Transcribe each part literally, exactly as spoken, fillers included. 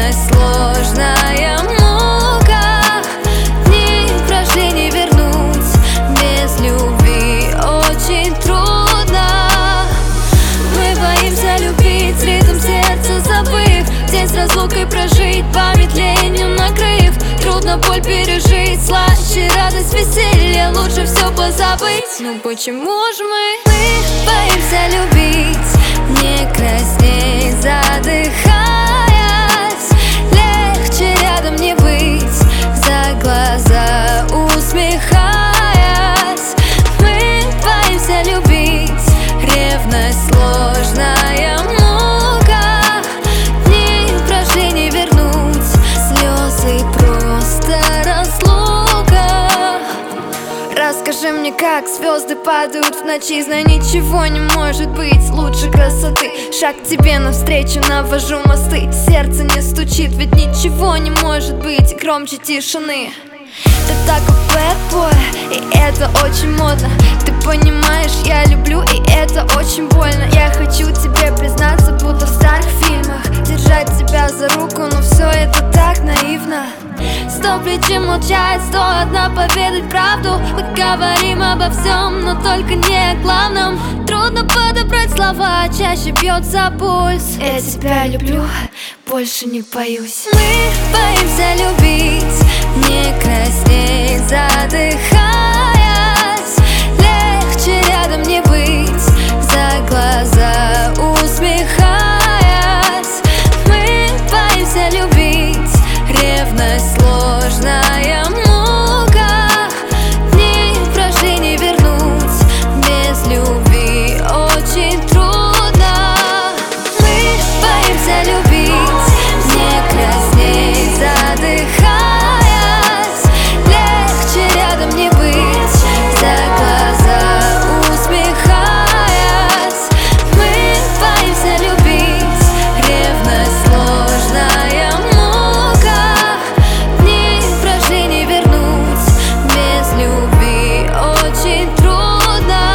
Ревность сложная мука, дни прошли не вернуть, без любви очень трудно. Мы боимся любить, ритм сердца забыв, день с разлукой прожить, память ленью накрыв. Трудно боль пережить, слаще радость, веселье, лучше все позабыть. Ну почему же мы, мы боимся любить, не краснеть, задыхаясь? Легче рядом не быть, за глаза усмехаясь. Мы боимся любить, ревность сложная мука, дни прошли не вернуть, слезы просто разлука. Расскажи мне, как звезды падают в ночи, знай, ничего не может быть лучше красоты. Шаг к тебе навстречу, навожу мосты, сердце не стучит, ведь ничего не может быть громче тишины. Ты такой bad boy, и это очень модно. Ты понимаешь, я люблю, и это очень больно. Я хочу тебе признаться, будто в старых фильмах, держать тебя за руку, но все это так наивно. Сто причин молчать, сто одна поведать правду. Мы говорим обо всем, но только не о главном. Трудно подобрать слова, чаще бьется пульс. Я тебя люблю, больше не боюсь. Мы боимся любить, не краснеть, задыхаясь. Легче рядом не быть, за глаза усмехаясь. Мы боимся любить, ревность сложная мука, дни прошли не вернуть, без любви очень трудно. Мы боимся любить, не краснеть, задыхаясь. Легче рядом не быть, за глаза усмехаясь. Мы боимся любить, ревность сложная мука, дни прошли не вернуть, без любви очень трудно.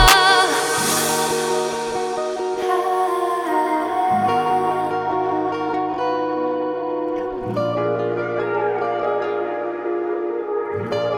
Thank you.